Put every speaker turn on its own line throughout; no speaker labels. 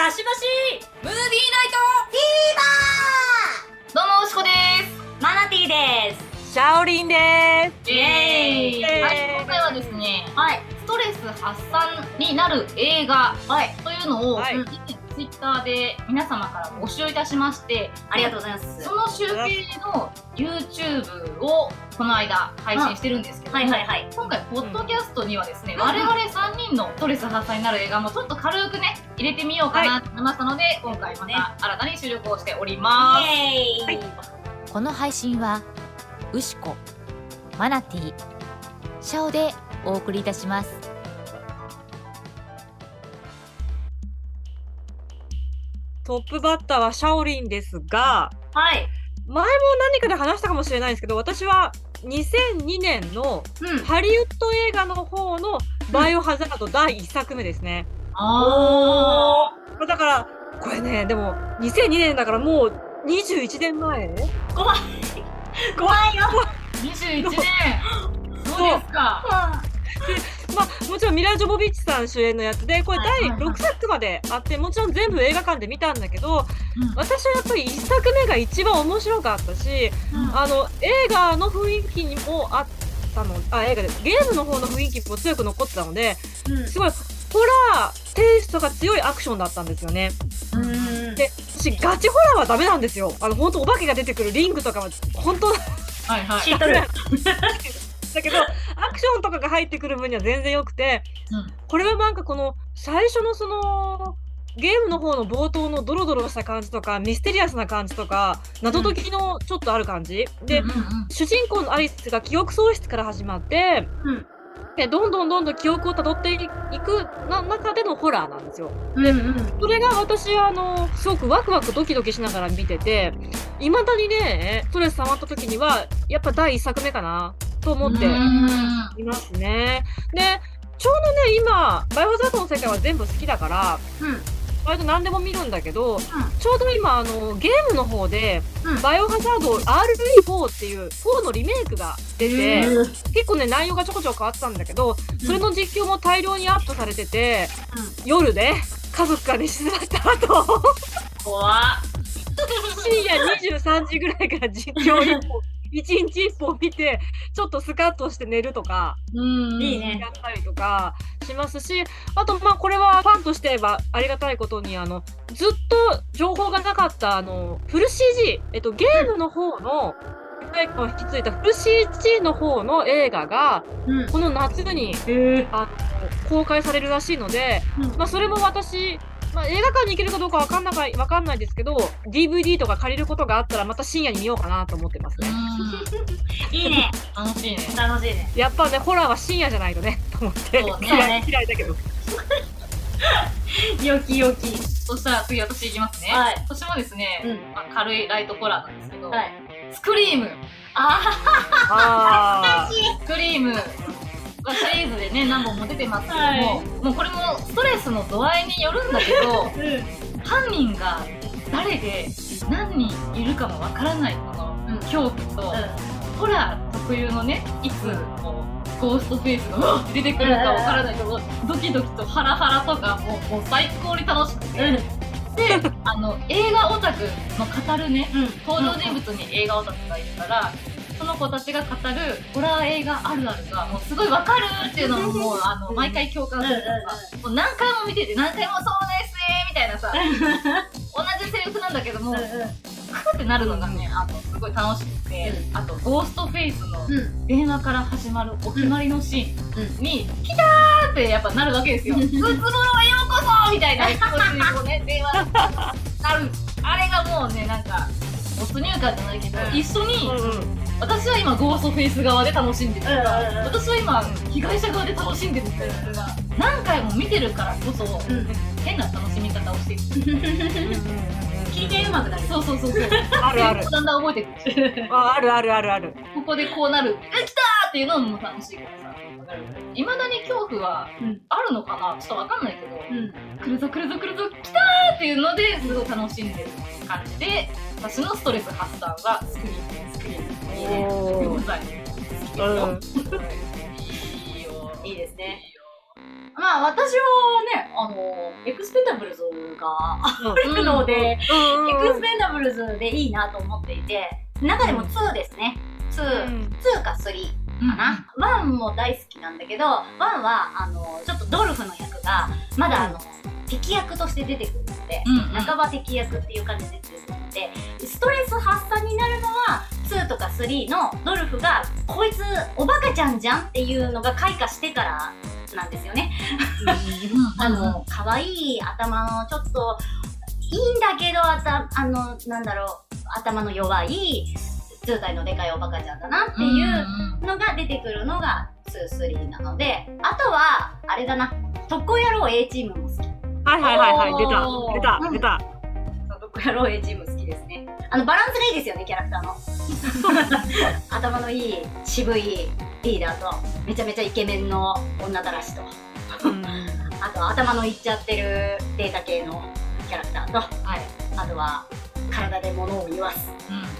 バシバシ
ムービーナイト
フィーバ
どうも、しこです。
ーマナティーです。
シャオリンで
イエーイ、はい、今回はですね、ストレス発散になる映画、というのを、以前ツイッターで皆様から募集いたしまして、
ありがとうございます。
その集計の YouTube をこの間配信してるんですけども、今回ポッドキャストにはですね、我々3人のストレス発散になる映画もちょっと軽くね入れてみようかなと思いましたので、今回また新たに収録をしております。
イエーイ、
この配信はウシコ、マナティ、シャオでお送りいたします。
トップバッターはシャオリンですが、前も何かで話したかもしれないんですけど、私は2002年のハリウッド映画の方のバイオハザード第1作目ですね。だからこれね、でも2002年だからもう21年前。
怖いよ。
21年そうですか。
もちろんミラ・ジョボビッチさん主演のやつで、これ第6作まであって、もちろん全部映画館で見たんだけど、私はやっぱり1作目が一番面白かったし、映画の雰囲気にもあったの、映画でゲームの方の雰囲気も強く残ってたので、すごいホラーテイストが強いアクションだったんですよね。で、私ガチホラーはダメなんですよ。本当お化けが出てくるリングとかは本当
知っとる。
だけどアクションとかが入ってくる分には全然良くて、これはなんかこの最初のそのゲームの方の冒頭のドロドロした感じとかミステリアスな感じとか謎解きのちょっとある感じで、主人公のアリスが記憶喪失から始まって、でどんどん記憶をたどっていく中でのホラーなんですよ。それが私はすごくワクワクドキドキしながら見てて、いまだにねストレス溜まった時にはやっぱ第1作目かなと思っていますね。でちょうどね今バイオハザードの世界は全部好きだから、割と何でも見るんだけど、ちょうど今ゲームの方で、バイオハザード RE4 っていう4のリメイクが出て、結構ね内容がちょこちょこ変わったんだけど、それの実況も大量にアップされてて、夜で家族が寝静まった後
怖っ
深夜23時ぐらいから実況1日1本見てちょっとスカッとして寝るとか
いいね
やったりとかしますし、あとこれはファンとして言えばありがたいことにずっと情報がなかったフル CG、ゲームの方のを引き継いだフル CG の方の映画が、この夏に、公開されるらしいので、それも私映画館に行けるかどうかわかんないですけど、 DVD とか借りることがあったらまた深夜に見ようかなと思ってますね。
いいね。
楽しいね。
楽しいね。
やっぱねホラーは深夜じゃないとねと思って、嫌いだけど
よきよき。
そしたら次私いきますね。私もですね、軽いライトホラーなんですけど、スクリーム。スクリームシリーズでね何本も出てますけども、もうこれもストレスの度合いによるんだけど、犯人が誰で何人いるかもわからないこの恐怖と、ホラー特有のねいつこうゴーストフェイスが出てくるかわからないとドキドキとハラハラとかもう最高に楽しくて、で映画オタクの語るね、登場人物に映画オタクがいるから、その子たちが語るホラー映画あるあるがもうすごいわかるっていうのももう毎回共感するからさ、もう何回も見てて何回もそうですねみたいなさ同じセリフなんだけどもクーってなるのがねすごい楽しくて、あとゴーストフェイスの電話から始まるお決まりのシーンに「来たー!」ってやっぱなるわけですよ。「うつぼろへようこそ!」みたいな気持ちにこうね電話なる、あれがもうねなんか没入感じゃないけど、一緒に私は今ゴーストフェイス側で楽しんでるから、私は今被害者側で楽しんでるみたいなのが何回も見てるからこそ、変な楽しみ方をしていく。
聞いてうまくなる。
そう
あるある
だんだん覚えてくる。
ある。
ここでこうなる、来たーっていうのも楽しいからさ、いまだに恐怖はあるのかな、ちょっとわかんないけど、来るぞ来たーっていうのですごい楽しんでる感じで、私のストレス発散はスクリーンいいね。
いいですね。私はね、エクスペンダブルズルがあるので、エクスペンダブルズでいいなと思っていて、中でも2ですね。2か3かな。1も大好きなんだけど、1はちょっとドルフの役がまだ敵役として出てくるので、半ば敵役っていう感じで出てくるので、ストレス発散になるのは2とか3のドルフがこいつおバカちゃんじゃんっていうのが開花してからなんですよね。可愛い頭のちょっといいんだけどなんだろう、頭の弱い図体のでかいおバカちゃんだなっていうのが出てくるのが2、3なので、あとはあれだな、特攻野郎 A チームも好き。
はいはいはいはい、出た。
特攻野郎 A チーム好きですね。バランスがいいですよね、キャラクターの。頭のいい渋いリーダーとめちゃめちゃイケメンの女たらしと、あと頭のいっちゃってるデータ系のキャラクターと、あとは体で物を言わす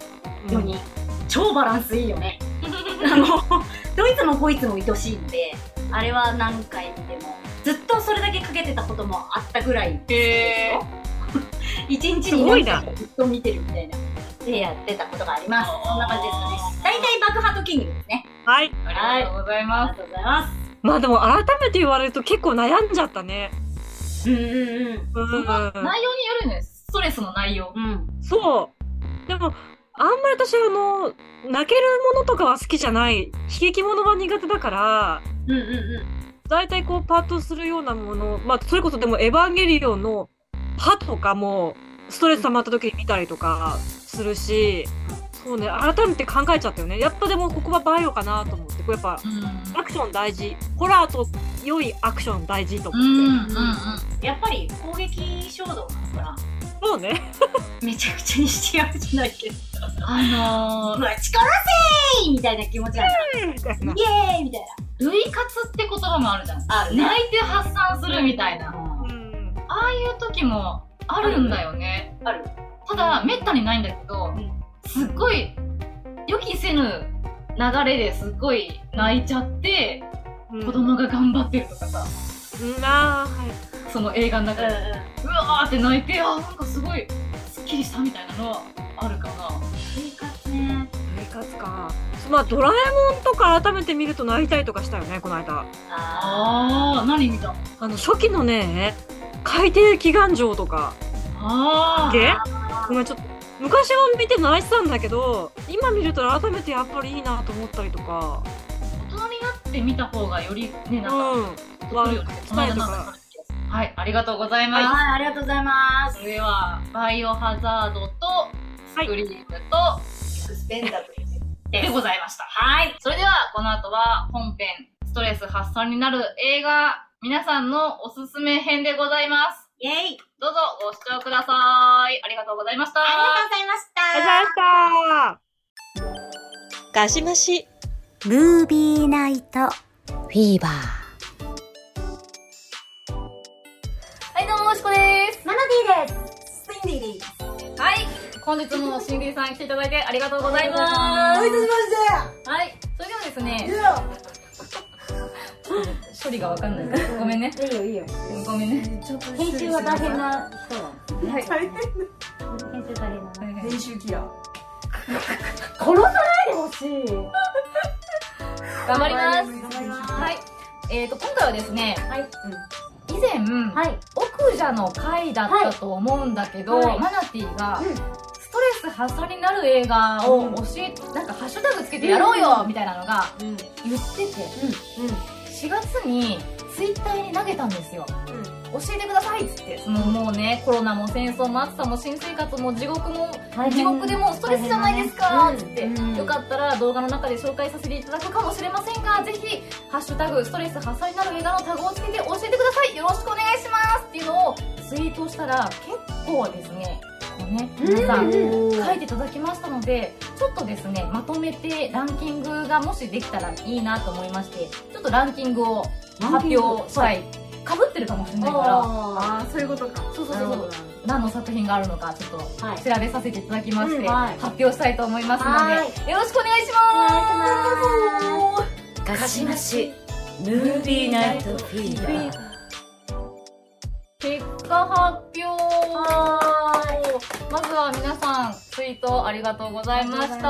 4人、超バランスいいよね。どいつもこいつも愛しいんで、あれは何回見てもずっとそれだけかけてたこともあったぐらいですよ。一日に何回ずっと見てるみたいなでやってたことがあります。そんな感じですかね。大体爆ハートキングですね。
はい、
ありがとうございます。
ありがとうございます。
まあでも改めて言われると結構悩んじゃったね。
内容によるね、ストレスの内容。
そう。でもあんまり私泣けるものとかは好きじゃない、悲劇ものは苦手だから、だいたいこうパッとするようなもの、まあそれこそでもエヴァンゲリオンの歯とかもストレス溜まった時に見たりとかするし、そうね、改めて考えちゃったよね。やっぱでもここはバイオかなと思って、これやっぱアクション大事、ホラーと良いアクション大事と思って、
やっぱり攻撃衝動なのかな。
そうね。
めちゃくちゃにしてやるじゃないけど、ぶち殺せーみたいな気持ちなんだ。イエーイみたいな。
類活って言葉もあるじゃん。泣いて発散するみたいな。ああいう時もあるんだよね。
ある。
ただめったにないんだけど、すっごい予期せぬ流れですっごい泣いちゃって、子供が頑張ってるとかさ、その映画の中でうわーって泣いて、なんかすごいすっきりしたみたいなのはあるかな。
類活ね。
類活か。まあドラえもんとか改めて見ると泣いたりとかしたよね、この間。
何見た？
初期のね、海底祈願城とか。ごめん、ちょっと昔は見て泣いてたんだけど、今見ると改めてやっぱりいいなと思ったりとか。
大人になって見た方がよりね、なんかはい、ありがとうございます。
はい、ありがとうございます。
それではバイオハザードとスクリームとエクスペンダブルでございました。はい。それではこの後は本編ストレス発散になる映画皆さんのおすすめ編でございます。
イェイ。
どうぞご視聴ください。ありがとうございました。
ありがとうございました。
ありがとうございました。ガシマシ
ムービーナイト
フィーバー。
はい、どうも、しこです。
マナティーです。シンディです。
はい、本日もシンディさん来ていただいてありがとうございます。
おいたしました。
はい、それではですね、処理がわかんない。ごめんね。
いいよいいよ。
ごめんね。
編集は大変な人なんです。はい。編集大変な。
編集キラー。
殺さないでほしい。
頑張ります。はい。今回はですね、以前、奥者の回だったと思うんだけど、マナティが、ストレス発散になる映画をなんかハッシュタグつけてやろうよみたいなのが言ってて、4月にツイッターに投げたんですよ。教えてくださいっつって、もうね、コロナも戦争も暑さも新生活も地獄でもストレスじゃないですかっつって、よかったら動画の中で紹介させていただくかもしれませんが、ぜひハッシュタグストレス発散になる映画のタグをつけて教えてください、よろしくお願いしますっていうのをツイートしたら、結構ですね、皆さん書いていただきましたので、ちょっとですね、まとめてランキングがもしできたらいいなと思いまして、ちょっとランキングを発表したい。かぶってるかもしれないから、
そういうことか。
そう何の作品があるのかちょっと調べさせていただきまして、発表したいと思いますので、よろしくお願いします。
ガシマシムービーナイトフィーバー。
結果発表。まずは皆さん、ツイートありがとうございました。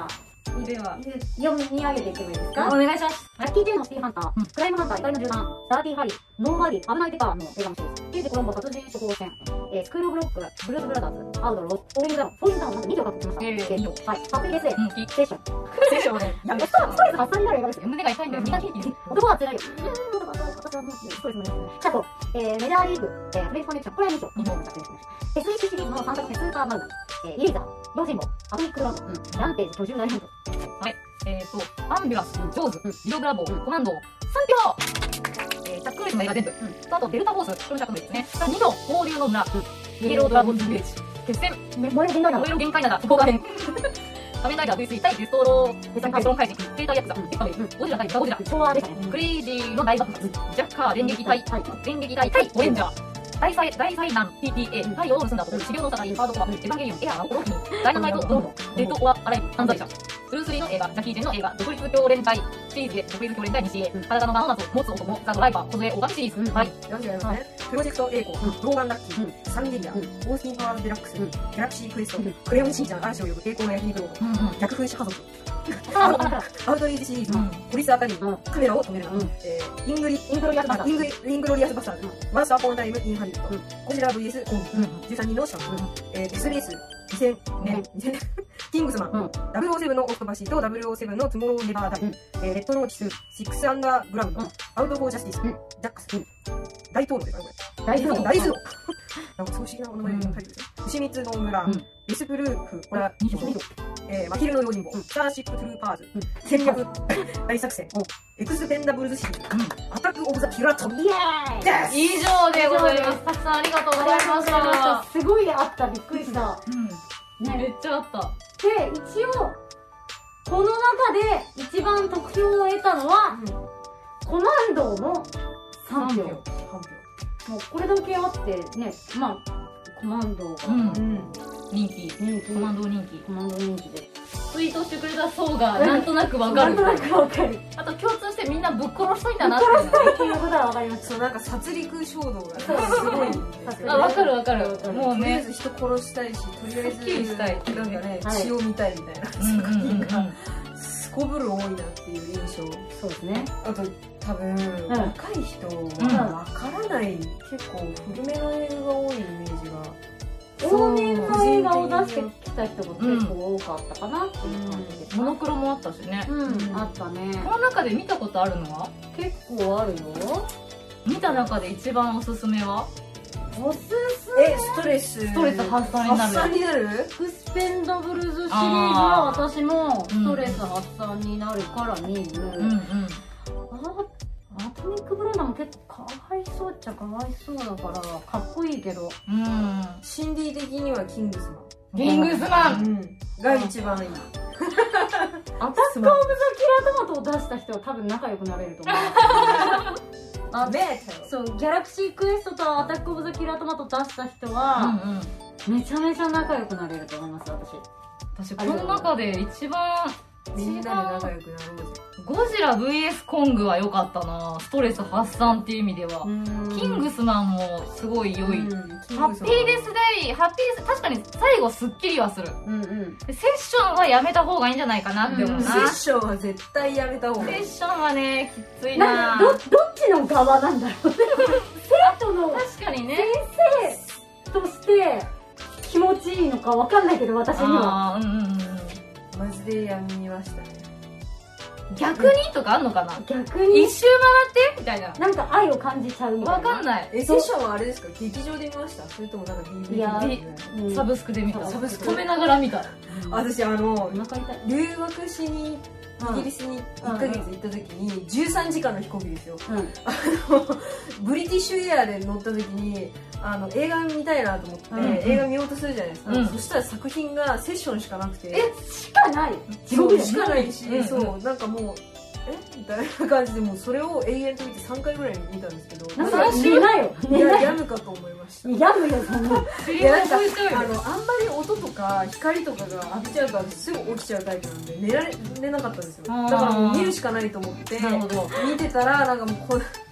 では、読み上げていってもいいですか？
お願いします。
ラッキー J のシティハンター、クライムハンター、怒りの銃弾、ダーティーハリー、ノーバディ、危ないデカの映画のシリーズ、刑事コロンボ殺人処方箋、スクールオブロック、ブルーズブラザーズ、アウドロー、フォーリングダウン、フォーリングダウンなんか2条獲得しました。はい、ハッピーデスデー、セッション。
セッションね。
ストレス発散になる映画ですよ。
胸が痛いんだよ。
男は辛いよ。私はもうストレスもないですね。あと、メジャーリーグ、プレイスコネクション、これは2条、2本作品です。SEC シリーズの3作目、スーパーマウナ、イリーザー、用心棒、アトミックブラウン、ランテージ、居住大変動。
はい。アンビュランス、ジョーズ、リドブラボー、コマンド、3票チャック・ウェイスの映画全部。あと、デルタフォース、これも100名ですね。2度、放流の村、イエロードラゴンズビレッジ、決戦、燃える限界灘、福岡編。仮面ライダー V3 対デストロー怪人、ケータイヤクザ、鉄仮面、ゴジラ対ガゴジラ、昭和でしたね。クレイジーの大爆発、ジャッカー、電撃隊対オレンジャー。大災難 PTA、太陽を盗んだ男、治療の魚、ハードコア、エヴァンゲリオン、エアー、オロヒニ、ダイナマイト、ドンドン、デッド・オア・アライブ、犯罪者。ブルース・リーの映画、ジャッキー・チェンの映画、独立教連隊シリーズで、独立教連隊西へ、体の魔を持つ男、ザ・ドライバー、小杖、オガシリーズ。はい。
よろしくお願いしますね。プロジェクト A コ、ローガン・ラッキー、サンゲリア、オースティン・パワーズ・デラックス、ギャラクシー・クエスト、クレヨンしんちゃん、嵐を呼ぶ栄光の焼肉ロボ、逆噴射家族、アウトエイジシリーズ、ポリスアカデミー、カメラを止めるな、イングロリアスバスターズ、ワンスアポンタイム・インハリウッド、ゴジラ VS コンビ、13人のシャン、デスレース、2000年、キングスマン、007のオフトバシーと007のトゥモローネバーダイ、レッドノーティス、6アンダーグラウンド、アウトフォージャスティス、ジャックス、大東野ですかこれ。大東野。なんかそう不思議なお名前のタイトルですよ。牛光の村、デスプルーフ、これは22度。マヒルの用心棒、スターシップトゥルーパーズ、戦略大作戦、エクスペンダブルズシリーズ、アタックオブザピュラトン。イエーイ！
以上でございます。たくさんありがとうございました。
すごいあった、びっくりした。
めっちゃあった。
で、一応、この中で一番得票を得たのは、コマンドの3票。もうこれだけあってね、まあ、コマンドが、
人気。コマンド人気
で。
ツイートしてくれた層がなんとなくわかる。あと共通してみんなぶっ殺したいんだなって
いうことはわかります。
そう、なんか殺戮衝動がすごいんですよね。
わかる。もうね。
とりあえず人殺したいし、とりあえずなんかね、血を見たいみたいな作品がすこぶる多いなっていう印象。
そうですね。
あと多分若い人はわからない、結構古めの映画が多いイメージが。
往年の映画を出してきた人が結構多かったかなっていう感じです。
モノクロもあったしね。
あったね。
この中で見たことあるのは
結構あるよ。
見た中で一番おすすめは
ストレス
発散になる
エクスペンダブルズシリーズは私もストレス発散になるから見る。アトミックブラウンも結構かわいそうっちゃかわいそうだからかっこいいけど、
心理的にはキングス
マン
が一番いい。
アタックオブザキラートマトを出した人は多分仲良くなれると思う。そう、ギャラクシークエストとアタックオブザキラートマトを出した人は、めちゃめちゃ仲良くなれると思います。
私この中で一番
みんなで仲良くなろうぜ。
ゴジラ VS コングは良かったな。ストレス発散っていう意味では。キングスマンもすごい良い。ハッピーデスデイ、確かに最後スッキリはする。セッションはやめた方がいいんじゃないかなって思うな。
セッションは絶対やめた方がいい。
セッションはね、きついな。
どっちの側なんだろう。生徒の
確かにね。
先生として気持ちいいのかわかんないけど、私には。
マジでやみましたね。
逆にとかあんのかな。
逆に
一周回ってみたいな。
なんか愛を感じちゃうみたいな。
わかんない。
セッションはあれですか、劇場で見ました？それともなんか DVD
サブスクで見た。止めながら見た。
私留学しにイギリスに1ヶ月行った時に13時間の飛行機ですよ。ブリティッシュエアで乗った時に映画見たいなと思って映画見ようとするじゃないですか。そしたら作品がセッションしかなくて。
しかない？
そうしかないし、そうなんかもうみたいな感じで、もうそれを永遠と見て3回ぐらい見たんですけど、
なんか寝なよ。
やむかと思いました。
やむよ、そんな。
なんかあんまり音とか光とかが浴びちゃうとすぐ起きちゃうタイプなんで寝られなかったんですよ。だからもう見るしかないと思って見てたら、なんかもう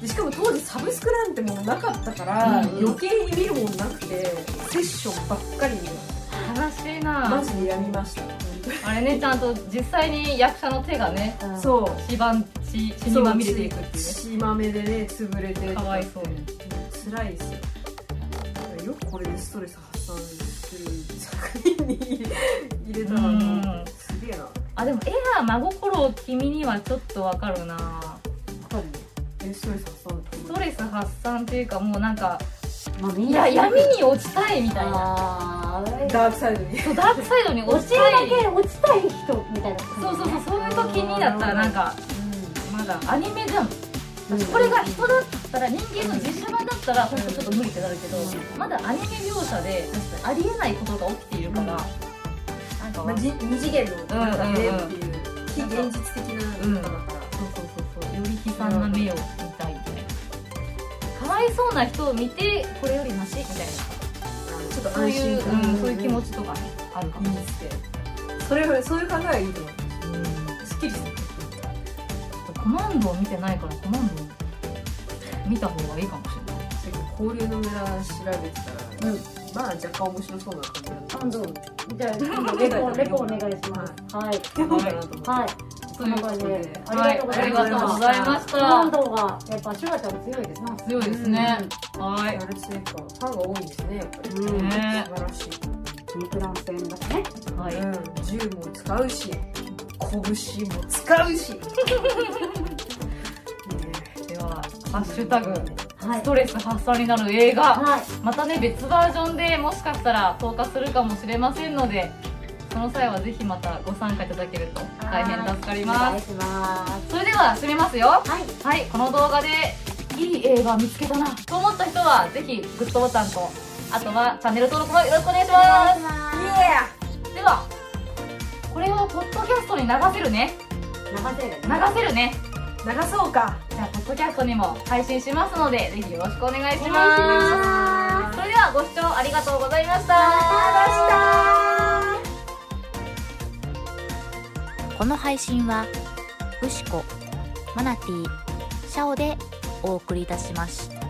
でしかも当時サブスクなんてものなかったから、余計に見るもんなくてセッションばっかり見る。
悲しいな。
マジでやりました。
あれね、ちゃんと実際に役者の手がね、
そう
血にまみれていくっていうね。
血まめでね潰れて、
かわいそうに
辛いですよ。よくこれでストレス発散する作品に入れたな。すげえな。
あ、でも絵が真心を君にはちょっとわかるな。
ストレス発散。
ストレス発散っていうか、もうなんか、いや、闇に落ちたいみたいな。
ダークサイドに。
そう、ダークサイドに落ちたい。
落ちたい人みたいな。
そうそうそう、そういう時にだったらなんか、まだアニメじゃん。これが人だったら、人間の実写版だったらほんとちょっと無理ってなるけど、まだアニメ描写でありえないことが起きているから、なんか
二次元の中でっていう非現実的なのだから、
そうより悲惨な目を見たいみたいな。かわいそうな人を見てこれよりマシみたいな、
ちょっと
そう
安心
いう
感、
そういう気持ちとかねあるかもしれない。
そういう考えがいいと思う。すっきりする。
コマンドを見てないからコマンドを見た方がいいかもしれない。
交流の村調べてたら、まあ若干面白そうな感じだった。
感動。じゃあレポお願いします。はい。はい。そんな感じでありがとうございました。
ありがとうございました。
感動がやっぱシュワちゃん強いですね。
強いですね。はい。
ファンが多いんですね、やっぱり。素晴らしい。
肉弾戦だしね。
はい。
銃も使うし、拳も使うし。
ではハッシュタグストレス発散になる映画、またね別バージョンでもしかしたら投下するかもしれませんので、その際はぜひまたご参加いただけると大変助かります。それでは締めますよ。はい、この動画でいい映画見つけたなと思った人はぜひグッドボタンと、あとはチャンネル登録もよろしくお願いします。ではこれをポッドキャストに流せるね。流せるね。
流そうか。
じゃあポッドキャストにも配信しますので、ぜひよろしくお願いします。それではご視聴ありがとうございました。
この配信はウシコ、マナティ、シャオでお送りいたしました。